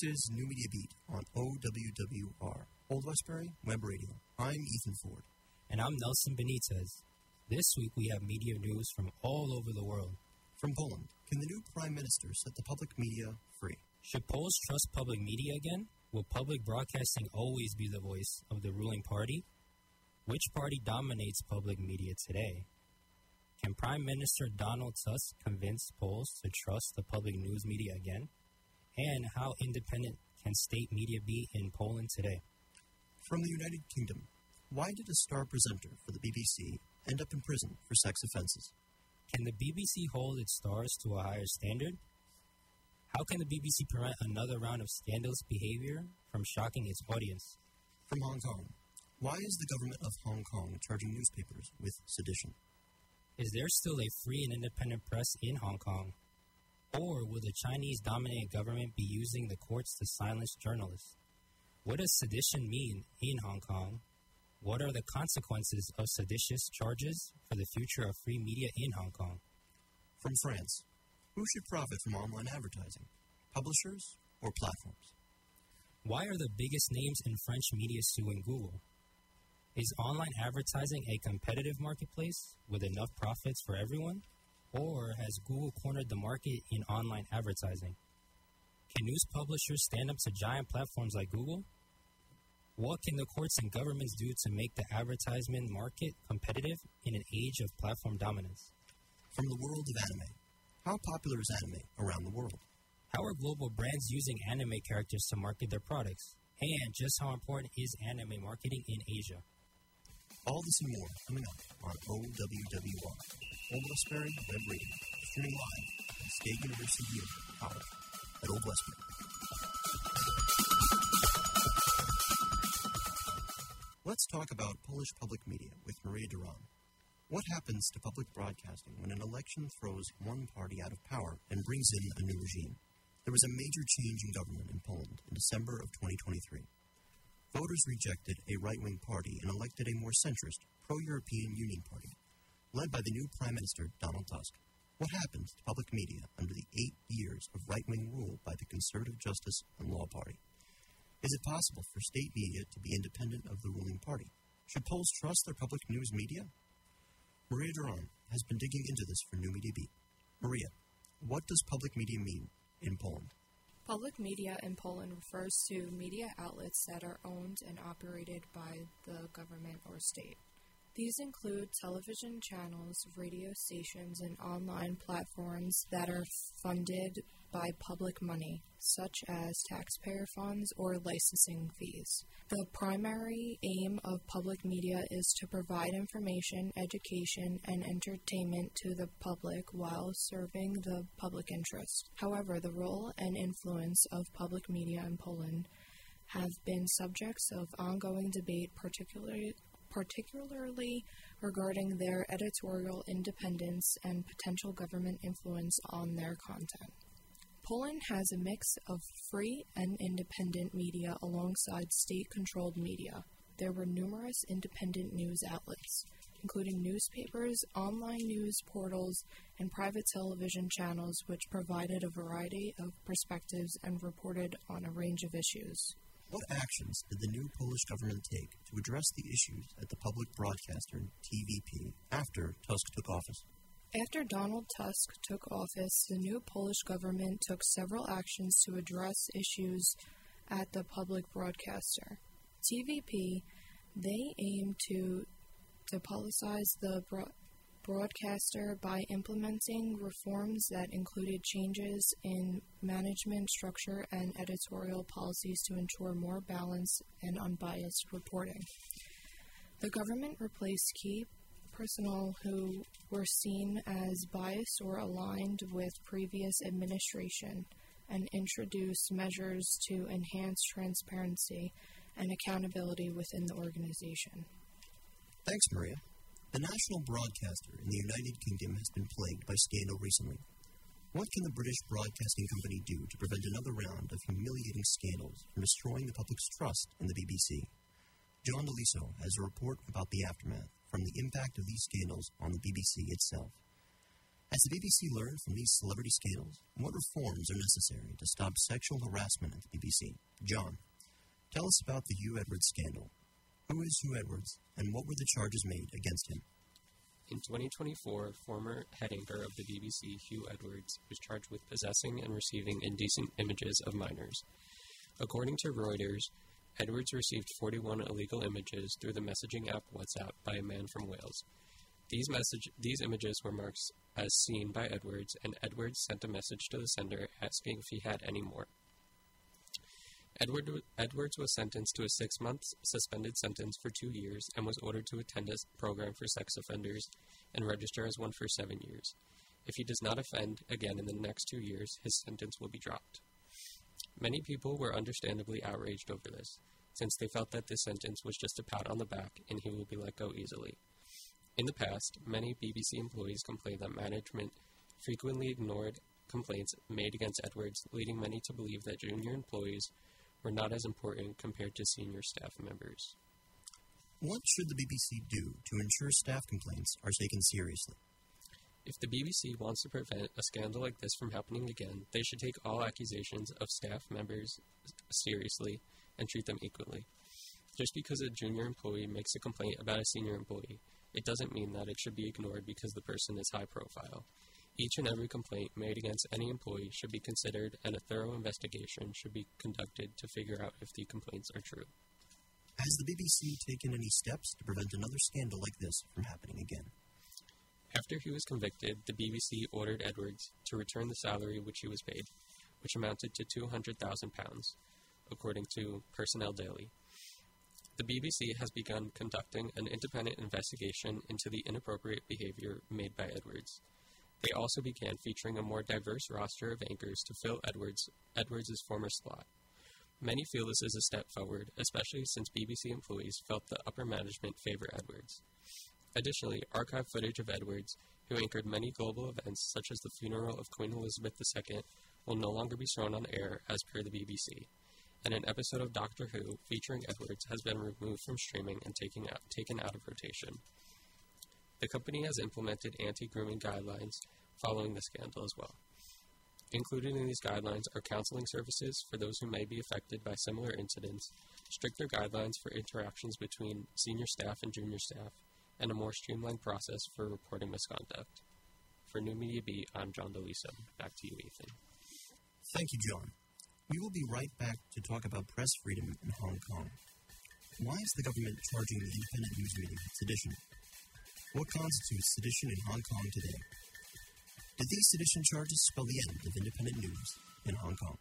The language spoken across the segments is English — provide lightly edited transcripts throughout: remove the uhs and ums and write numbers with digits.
This is New Media Beat on OWWR, Old Westbury Web Radio. I'm Ethan Ford. And I'm Nelson Benitez. This week we have media news from all over the world. From Poland, can the new Prime Minister set the public media free? Should Poles trust public media again? Will public broadcasting always be the voice of the ruling party? Which party dominates public media today? Can Prime Minister Donald Tusk convince Poles to trust the public news media again? And how independent can state media be in Poland today? From the United Kingdom, why did a star presenter for the BBC end up in prison for sex offenses? Can the BBC hold its stars to a higher standard? How can the BBC prevent another round of scandalous behavior from shocking its audience? From Hong Kong, why is the government of Hong Kong charging newspapers with sedition? Is there still a free and independent press in Hong Kong? Or will the Chinese-dominated government be using the courts to silence journalists? What does sedition mean in Hong Kong? What are the consequences of seditious charges for the future of free media in Hong Kong? From France, who should profit from online advertising, publishers or platforms? Why are the biggest names in French media suing Google? Is online advertising a competitive marketplace with enough profits for everyone? Or has Google cornered the market in online advertising? Can news publishers stand up to giant platforms like Google? What can the courts and governments do to make the advertisement market competitive in an age of platform dominance? From the world of anime, how popular is anime around the world? How are global brands using anime characters to market their products? And just how important is anime marketing in Asia? All this and more coming up on OWWR, Old Westbury Web Radio, streaming live at State University U, College, at Old Westbury. Let's talk about Polish public media with Maria Duran. What happens to public broadcasting when an election throws one party out of power and brings in a new regime? There was a major change in government in Poland in December of 2023. Voters rejected a right-wing party and elected a more centrist, pro-European Union party, led by the new Prime Minister, Donald Tusk. What happened to public media under the 8 years of right-wing rule by the Conservative Justice and Law Party? Is it possible for state media to be independent of the ruling party? Should Poles trust their public news media? Maria Duran has been digging into this for New Media Beat. Maria, what does public media mean in Poland? Public media in Poland refers to media outlets that are owned and operated by the government or state. These include television channels, radio stations, and online platforms that are funded by public money, such as taxpayer funds or licensing fees. The primary aim of public media is to provide information, education, and entertainment to the public while serving the public interest. However, the role and influence of public media in Poland have been subjects of ongoing debate, particularly regarding their editorial independence and potential government influence on their content. Poland has a mix of free and independent media alongside state-controlled media. There were numerous independent news outlets, including newspapers, online news portals, and private television channels which provided a variety of perspectives and reported on a range of issues. What actions did the new Polish government take to address the issues at the public broadcaster TVP after Tusk took office? After Donald Tusk took office, the new Polish government took several actions to address issues at the public broadcaster. TVP, they aim to depoliticize the broadcaster by implementing reforms that included changes in management structure and editorial policies to ensure more balanced and unbiased reporting. The government replaced key personnel who were seen as biased or aligned with previous administration and introduced measures to enhance transparency and accountability within the organization. Thanks, Maria. The national broadcaster in the United Kingdom has been plagued by scandal recently. What can the British Broadcasting Company do to prevent another round of humiliating scandals from destroying the public's trust in the BBC? John DeLiso has a report about the aftermath from the impact of these scandals on the BBC itself. Has the BBC learned from these celebrity scandals? What reforms are necessary to stop sexual harassment at the BBC? John, tell us about the Hugh Edwards scandal. Who is Hugh Edwards, and what were the charges made against him? In 2024, former head anchor of the BBC, Hugh Edwards, was charged with possessing and receiving indecent images of minors. According to Reuters, Edwards received 41 illegal images through the messaging app WhatsApp by a man from Wales. These images were marked as seen by Edwards, and Edwards sent a message to the sender asking if he had any more. Edwards was sentenced to a 6-month suspended sentence for 2 years and was ordered to attend a program for sex offenders and register as one for 7 years. If he does not offend again in the next 2 years, his sentence will be dropped. Many people were understandably outraged over this, since they felt that this sentence was just a pat on the back and he will be let go easily. In the past, many BBC employees complained that management frequently ignored complaints made against Edwards, leading many to believe that junior employees were not as important compared to senior staff members. What should the BBC do to ensure staff complaints are taken seriously? If the BBC wants to prevent a scandal like this from happening again, they should take all accusations of staff members seriously and treat them equally. Just because a junior employee makes a complaint about a senior employee, it doesn't mean that it should be ignored because the person is high profile. Each and every complaint made against any employee should be considered, and a thorough investigation should be conducted to figure out if the complaints are true. Has the BBC taken any steps to prevent another scandal like this from happening again? After he was convicted, the BBC ordered Edwards to return the salary which he was paid, which amounted to £200,000, according to Personnel Daily. The BBC has begun conducting an independent investigation into the inappropriate behavior made by Edwards. They also began featuring a more diverse roster of anchors to fill Edwards' former slot. Many feel this is a step forward, especially since BBC employees felt the upper management favor Edwards. Additionally, archive footage of Edwards, who anchored many global events such as the funeral of Queen Elizabeth II, will no longer be shown on air as per the BBC, and an episode of Doctor Who featuring Edwards has been removed from streaming and taken out of rotation. The company has implemented anti-grooming guidelines following the scandal as well. Included in these guidelines are counseling services for those who may be affected by similar incidents, stricter guidelines for interactions between senior staff and junior staff, and a more streamlined process for reporting misconduct. For New Media Beat, I'm John DeLiso. Back to you, Ethan. Thank you, John. We will be right back to talk about press freedom in Hong Kong. Why is the government charging the independent news media with sedition? What constitutes sedition in Hong Kong today? Did these sedition charges spell the end of independent news in Hong Kong?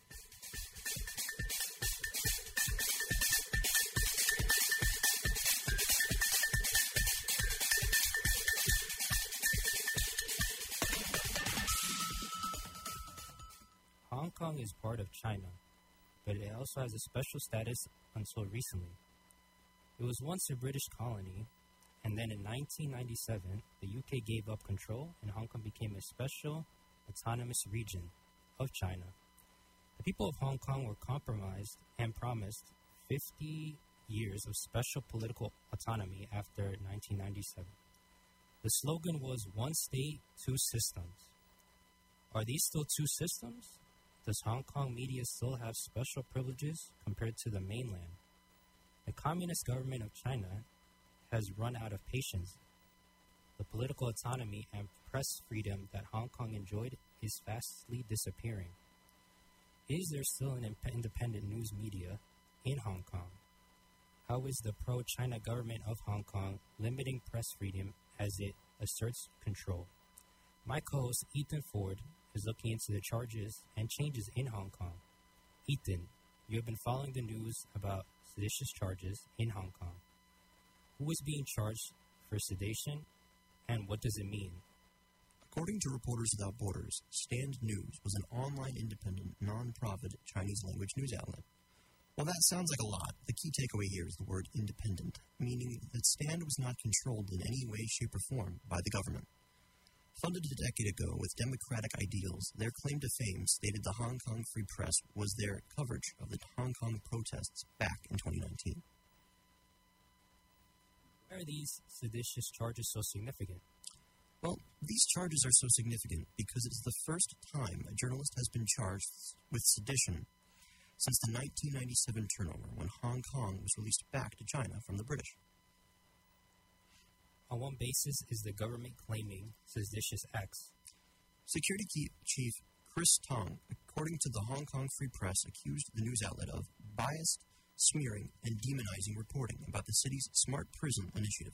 Hong Kong is part of China, but it also has a special status until recently. It was once a British colony, and then in 1997, the UK gave up control and Hong Kong became a special autonomous region of China. The people of Hong Kong were compromised and promised 50 years of special political autonomy after 1997. The slogan was "One State, Two Systems." Are these still two systems? Does Hong Kong media still have special privileges compared to the mainland? The Communist government of China has run out of patience. The political autonomy and press freedom that Hong Kong enjoyed is fastly disappearing. Is there still an independent news media in Hong Kong? How is the pro-China government of Hong Kong limiting press freedom as it asserts control? My co-host Ethan Ford is looking into the charges and changes in Hong Kong. Ethan, you have been following the news about seditious charges in Hong Kong. Who is being charged for sedation, and what does it mean? According to Reporters Without Borders, Stand News was an online independent, non-profit Chinese language news outlet. While that sounds like a lot, the key takeaway here is the word independent, meaning that Stand was not controlled in any way, shape, or form by the government. Funded a decade ago with democratic ideals, their claim to fame stated the Hong Kong Free Press was their coverage of the Hong Kong protests back in 2019. Why are these seditious charges so significant? Well, These charges are so significant because it is the first time a journalist has been charged with sedition since the 1997 turnover when Hong Kong was released back to China from the British. On what basis is the government claiming seditious acts? Security Chief Chris Tong, according to the Hong Kong Free Press, accused the news outlet of biased, smearing, and demonizing reporting about the city's Smart Prison initiative.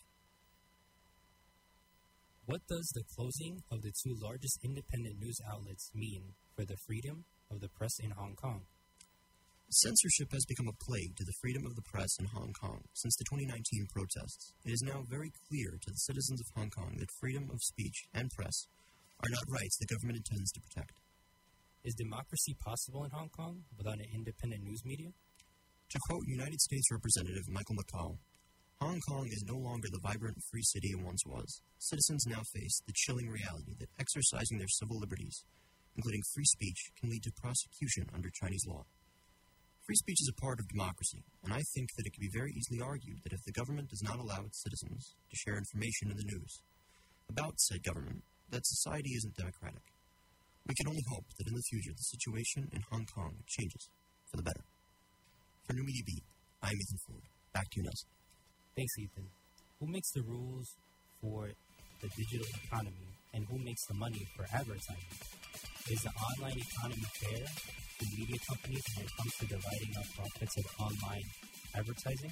What does the closing of the two largest independent news outlets mean for the freedom of the press in Hong Kong? Censorship has become a plague to the freedom of the press in Hong Kong since the 2019 protests. It is now very clear to the citizens of Hong Kong that freedom of speech and press are not rights the government intends to protect. Is democracy possible in Hong Kong without an independent news media? To quote United States Representative Michael McCall, Hong Kong is no longer the vibrant free city it once was. Citizens now face the chilling reality that exercising their civil liberties, including free speech, can lead to prosecution under Chinese law. Free speech is a part of democracy, and I think that it can be very easily argued that if the government does not allow its citizens to share information in the news about said government, that society isn't democratic. We can only hope that in the future the situation in Hong Kong changes for the better. For New Media Beat, I'm Ethan Ford. Back to you, Nelson. Thanks, Ethan. Who makes the rules for the digital economy, and who makes the money for advertising? Is the online economy fair to media companies when it comes to dividing up profits of online advertising?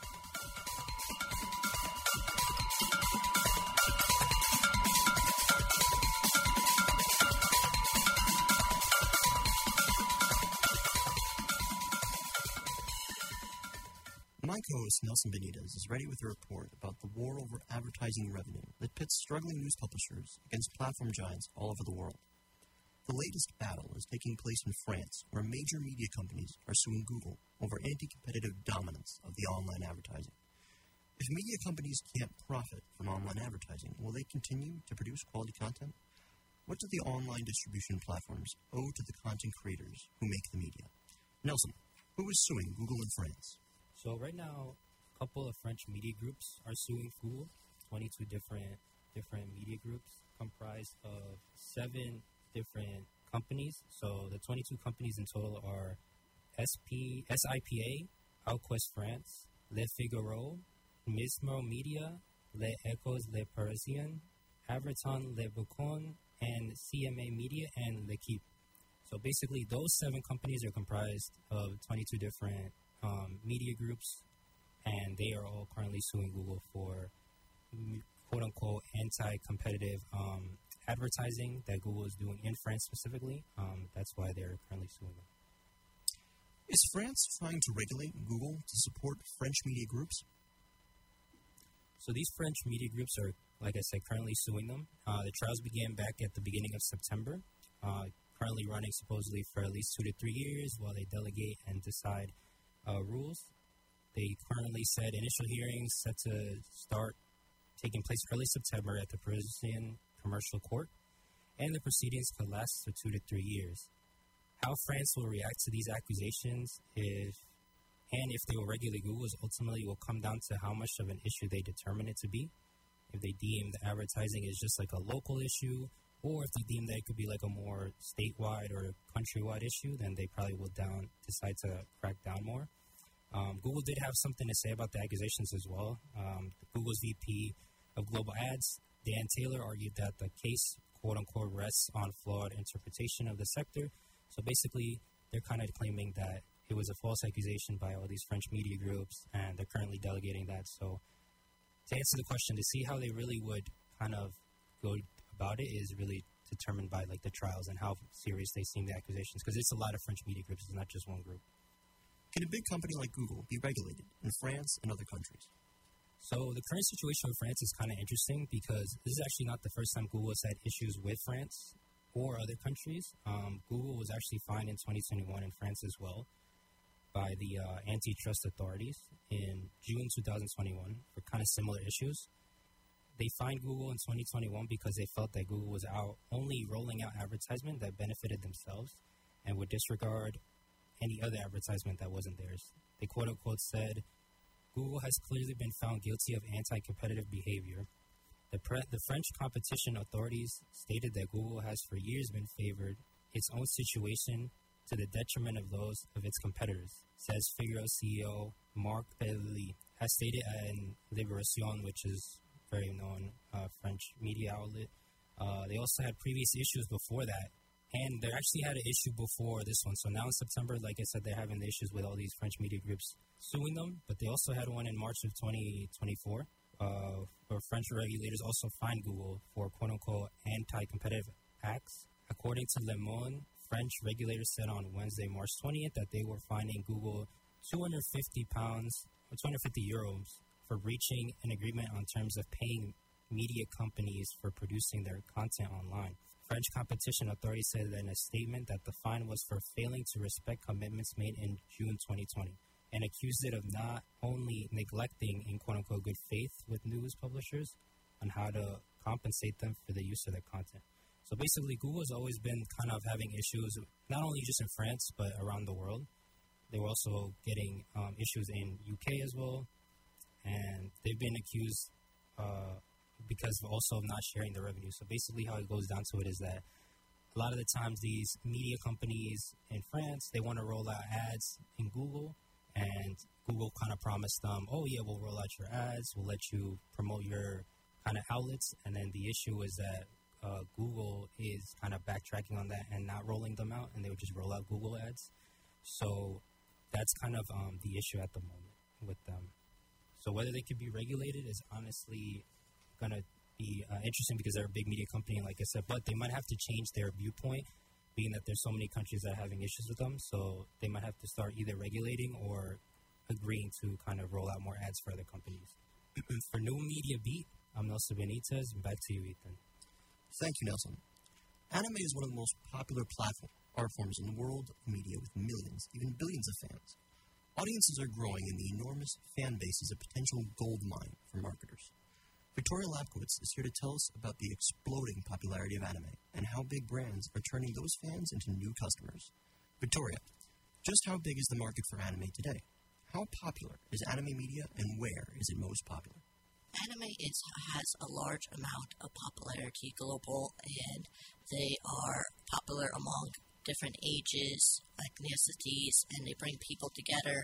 My co-host Nelson Benitez is ready with a report about the war over advertising revenue that pits struggling news publishers against platform giants all over the world. The latest battle is taking place in France, where major media companies are suing Google over anti-competitive dominance of the online advertising. If media companies can't profit from online advertising, will they continue to produce quality content? What do the online distribution platforms owe to the content creators who make the media? Nelson, who is suing Google in France? So right now, a couple of French media groups are suing Google, 22 different media groups comprised of 7 different companies. So the 22 companies in total are SIPA, Outquest France, Le Figaro, Mismo Media, Les Echos Le Parisien, Averton Le Boucon, and CMA Media and L'Equipe. So basically, those 7 companies are comprised of 22 different media groups, and they are all currently suing Google for quote-unquote anti-competitive advertising that Google is doing in France specifically. That's why they're currently suing them. Is France trying to regulate Google to support French media groups? So these French media groups are, like I said, currently suing them. The trials began back at the beginning of September, currently running supposedly for at least 2 to 3 years while they delegate and decide rules. They currently said initial hearings set to start taking place early September at the Parisian Commercial Court, and the proceedings could last for 2 to 3 years. How France will react to these accusations if they will regulate Google ultimately will come down to how much of an issue they determine it to be. If they deem the advertising is just like a local issue, or if they deem that it could be like a more statewide or countrywide issue, then they probably will decide to crack down more. Google did have something to say about the accusations as well. Google's VP of Global Ads, Dan Taylor, argued that the case, quote-unquote, rests on flawed interpretation of the sector. So basically, they're kind of claiming that it was a false accusation by all these French media groups, and they're currently delegating that. So to answer the question, to see how they really would kind of go about it is really determined by like the trials and how serious they seem the accusations, because it's a lot of French media groups, it's not just one group. Can a big company like Google be regulated in France and other countries? So the current situation with France is kind of interesting because this is actually not the first time Google has had issues with France or other countries. Google was actually fined in 2021 in France as well by the antitrust authorities in June 2021 for kind of similar issues. They fined Google in 2021 because they felt that Google was only rolling out advertisement that benefited themselves and would disregard any other advertisement that wasn't theirs. They quote-unquote said, Google has clearly been found guilty of anti-competitive behavior The French competition authorities stated that Google has for years been favored its own situation to the detriment of those of its competitors, says Figaro CEO Marc Pelli, has stated in Libération, which is a very known French media outlet. They also had previous issues before that, and they actually had an issue before this one. So now in September, like I said, they're having the issues with all these French media groups suing them, but they also had one in March of 2024. Where French regulators also fined Google for quote-unquote anti-competitive acts. According to Le Monde, French regulators said on Wednesday, March 20th, that they were fining Google €250 or €250 for breaching an agreement on terms of paying media companies for producing their content online. French competition authorities said in a statement that the fine was for failing to respect commitments made in June 2020. And accused it of not only neglecting in quote-unquote good faith with news publishers on how to compensate them for the use of their content. So basically, Google has always been kind of having issues, not only just in France, but around the world. They were also getting issues in UK as well, and they've been accused because also of not sharing the revenue. So basically how it goes down to it is that a lot of the times these media companies in France, they want to roll out ads in Google, and Google kind of promised them, oh, yeah, we'll roll out your ads. We'll let you promote your kind of outlets. And then the issue is that Google is kind of backtracking on that and not rolling them out, and they would just roll out Google ads. So that's kind of the issue at the moment with them. So whether they could be regulated is honestly going to be interesting because they're a big media company, like I said, but they might have to change their viewpoint, being that there's so many countries that are having issues with them, so they might have to start either regulating or agreeing to kind of roll out more ads for other companies. For New Media Beat, I'm Nelson Benitez, and back to you, Ethan. Thank you, Nelson. Anime is one of the most popular art forms in the world of media with millions, even billions of fans. Audiences are growing, and the enormous fan base is a potential gold mine for marketers. Victoria Lapkowitz is here to tell us about the exploding popularity of anime and how big brands are turning those fans into new customers. Victoria, just how big is the market for anime today? How popular is anime media, and where is it most popular? Anime has a large amount of popularity global, and they are popular among different ages, ethnicities, and they bring people together.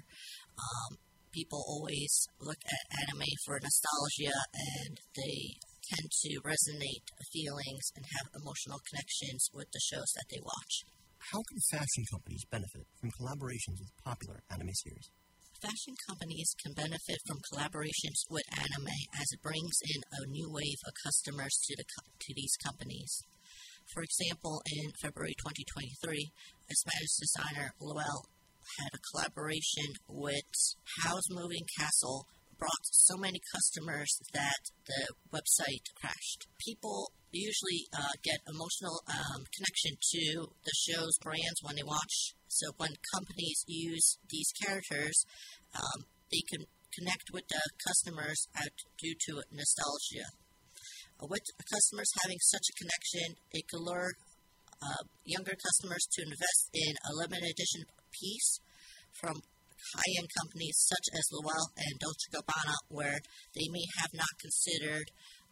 People always look at anime for nostalgia, and they tend to resonate feelings and have emotional connections with the shows that they watch. How can fashion companies benefit from collaborations with popular anime series? Fashion companies can benefit from collaborations with anime as it brings in a new wave of customers to these companies. For example, in February 2023, a Spanish designer, Loewe, had a collaboration with Howl's Moving Castle, brought so many customers that the website crashed. People usually get emotional connection to the show's brands when they watch. So when companies use these characters, they can connect with the customers due to nostalgia. With customers having such a connection, it can lure younger customers to invest in a limited edition piece from high-end companies such as Loewe and Dolce & Gabbana, where they may have not considered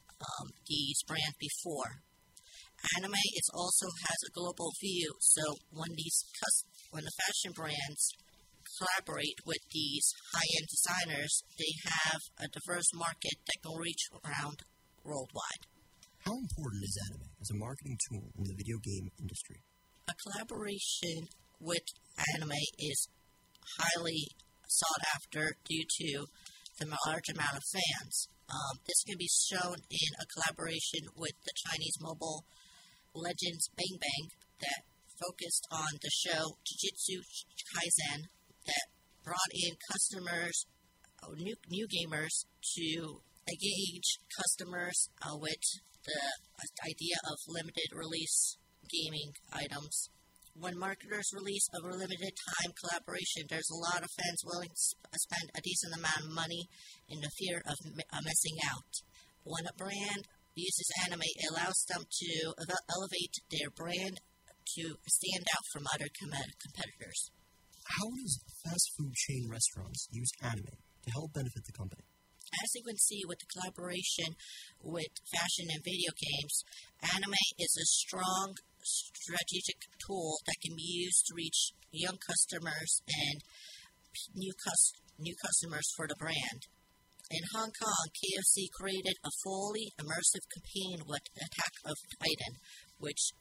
these brands before. Anime also has a global view, so when the fashion brands collaborate with these high-end designers, they have a diverse market that can reach around worldwide. How important is anime as a marketing tool in the video game industry? A collaboration with anime is highly sought after due to the large amount of fans. This can be shown in a collaboration with the Chinese mobile Legends Bang Bang that focused on the show Jujutsu Kaisen that brought in customers, new gamers, to engage customers with the idea of limited release gaming items. When marketers release a limited time collaboration, there's a lot of fans willing to spend a decent amount of money in the fear of missing out. When a brand uses anime, it allows them to elevate their brand to stand out from other competitors. How does fast food chain restaurants use anime to help benefit the company? As you can see with the collaboration with fashion and video games, anime is a strong strategic tool that can be used to reach young customers and new customers for the brand. In Hong Kong, KFC created a fully immersive campaign with Attack of Titan, which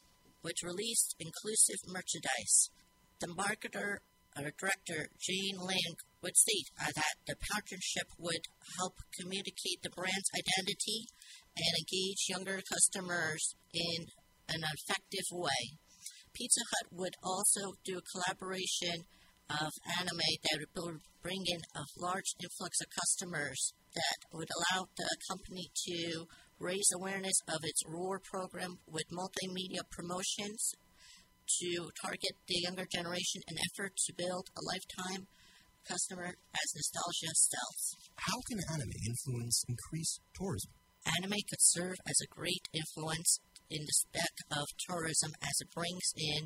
released inclusive merchandise. The marketer director Jane Ling would state that the partnership would help communicate the brand's identity and engage younger customers in an effective way. Pizza Hut would also do a collaboration of anime that would bring in a large influx of customers that would allow the company to raise awareness of its ROAR program with multimedia promotions to target the younger generation in an effort to build a lifetime customer as nostalgia sells. How can anime influence increased tourism? Anime could serve as a great influence in the spec of tourism as it brings in,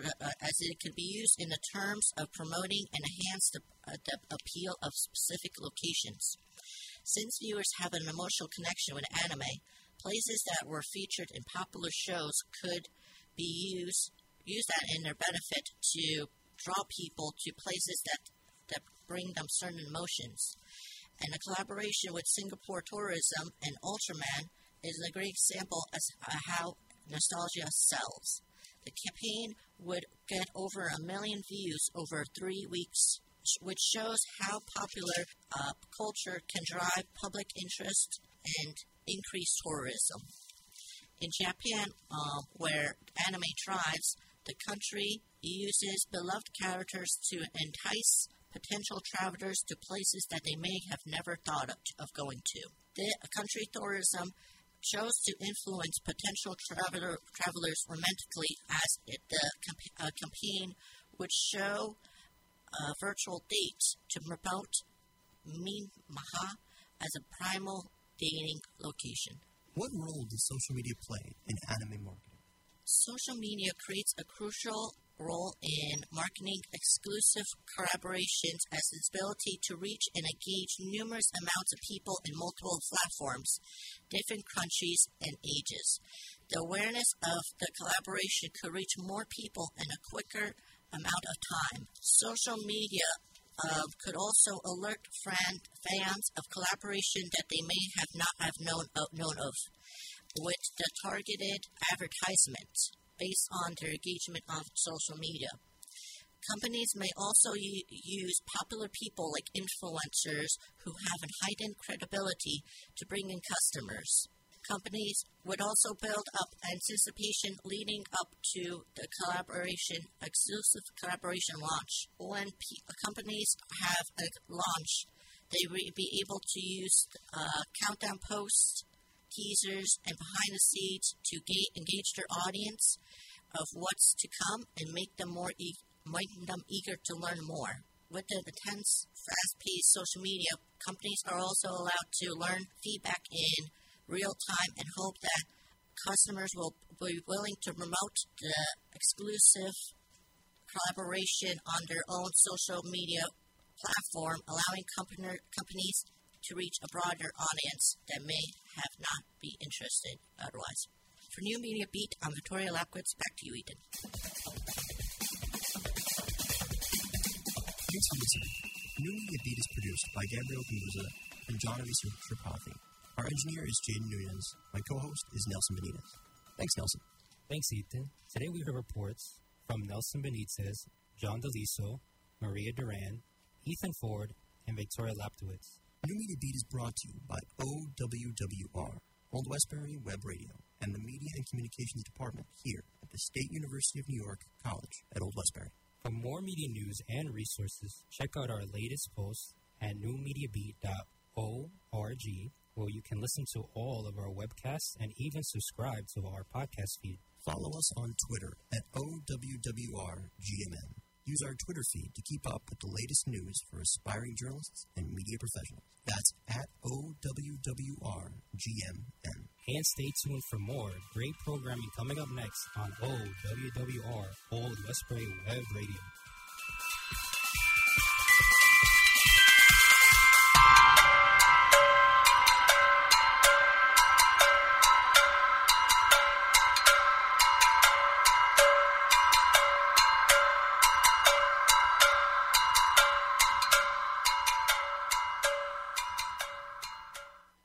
as it can be used in the terms of promoting and enhance the appeal of specific locations. Since viewers have an emotional connection with anime, places that were featured in popular shows could be used that in their benefit to draw people to places that bring them certain emotions. And a collaboration with Singapore Tourism and Ultraman is a great example as how nostalgia sells. The campaign would get over 1 million views over 3 weeks, which shows how popular culture can drive public interest and increase tourism. In Japan, where anime thrives, the country uses beloved characters to entice potential travelers to places that they may have never thought of going to. The country tourism chose to influence potential travelers romantically, as the campaign would show virtual dates to promote Minmaha as a primal dating location. What role does social media play in anime marketing? Social media creates a crucial role in marketing exclusive collaborations as its ability to reach and engage numerous amounts of people in multiple platforms, different countries, and ages. The awareness of the collaboration could reach more people in a quicker amount of time. Social media could also alert fans of collaboration that they may have not have known of, with the targeted advertisements based on their engagement on social media. Companies may also use popular people like influencers who have a heightened credibility to bring in customers. Companies would also build up anticipation leading up to the exclusive collaboration launch. When companies have a launch, they will be able to use countdown posts, teasers, and behind the scenes to engage their audience of what's to come and make them eager to learn more. With the intense, fast-paced social media, companies are also allowed to learn feedback in real time and hope that customers will be willing to promote the exclusive collaboration on their own social media platform, allowing companies to reach a broader audience that may have not be interested otherwise. For New Media Beat, I'm Victoria Lapkowitz. Back to you, Ethan. Thanks for listening. New Media Beat is produced by Gabriel Guza and Johnny Tripathi. Our engineer is Jaden Nunez. My co-host is Nelson Benitez. Thanks, Nelson. Thanks, Ethan. Today we heard reports from Nelson Benitez, John DeLiso, Maria Duran, Ethan Ford, and Victoria Lapkowitz. New Media Beat is brought to you by OWWR, Old Westbury Web Radio, and the Media and Communications Department here at the State University of New York College at Old Westbury. For more media news and resources, check out our latest posts at newmediabeat.org, where you can listen to all of our webcasts and even subscribe to our podcast feed. Follow us on Twitter at OWWRGMN. Use our Twitter feed to keep up with the latest news for aspiring journalists and media professionals. That's at OWWRGMN. And stay tuned for more great programming coming up next on OWWR, Old Westbury Web Radio.